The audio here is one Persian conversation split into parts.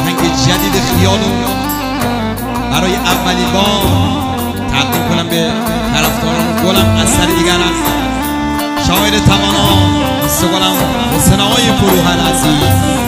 آهنگ جدید خیالو برای اولین بار تقدیم کنم به طرفداران گلم از سر دیگرم، شاعر توانا سگلم حسین آقای فروهر عزیز.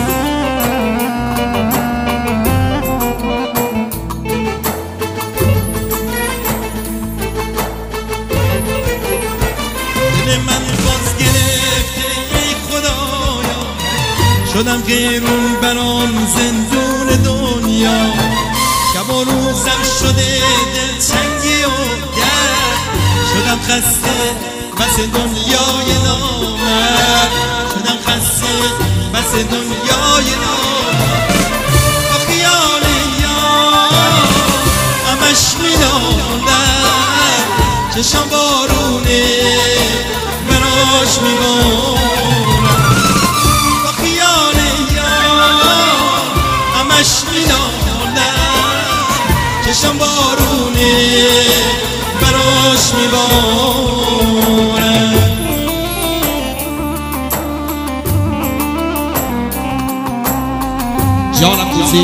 شدم غیرون برام زندون دنیا، شب و روزم شده دلتنگی و درد، شدم خسته بس دنیای نامرد، شدم خسته بس دنیای نامرد. با خیال یار همش می‌نالم، چشم بارونه براش میبارم. چشم بارونه براش میبارم. جانم دوزی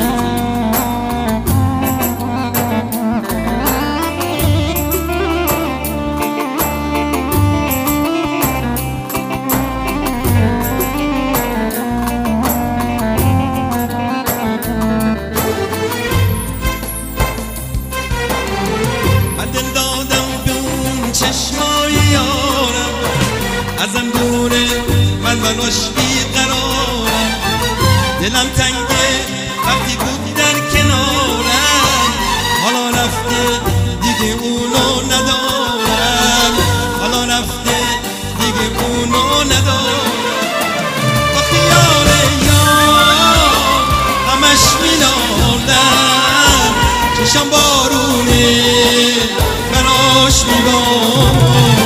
ازم دوره من براش بیقرارم، دلم تنگه وقتی بود در کنارم، حالا رفته دیگه اونو ندارم، حالا رفته دیگه اونو ندارم. با خیال یار همش می‌نالم، چشم بارونه براش میبارم.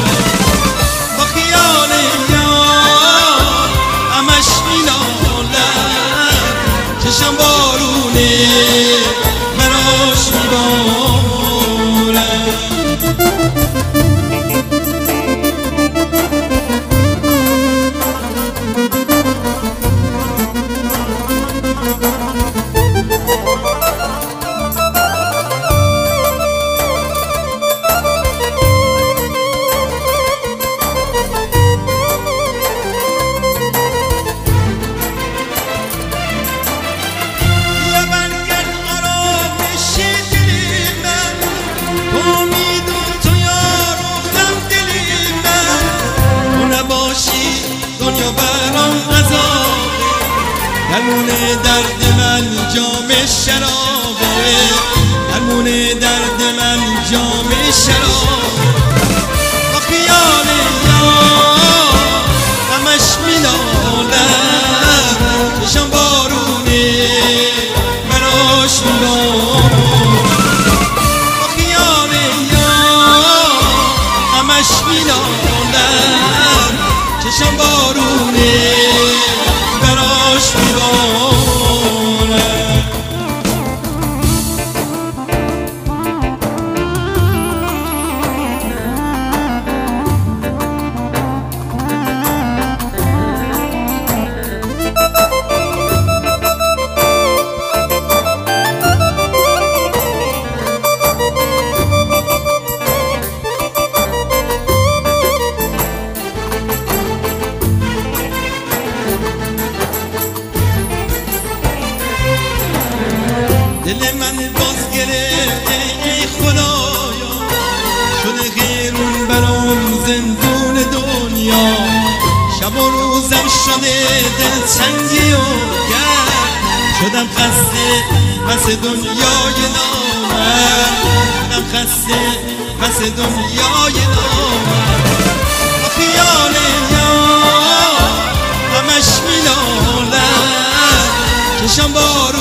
چشم بارونه براش میبارم. دنیا برام عذابه، درمون درد من جام شرابه، درمون درد من جام شرابه. با خیال یار همش می‌نالم، چشم بارونه براش میبارم. با خیال یار همش می‌نالم، چشم بارونه براش میبارم. دل من باز گرفته ای خدایا، شده غیرون برام زندون دنیا، شب و روزم شده دلتنگی و گرد، شدم خسته بس دنیای نامرد، شدم خسته بس دنیای نامرد. با خیال یار همش می‌نالم، چشم بارونه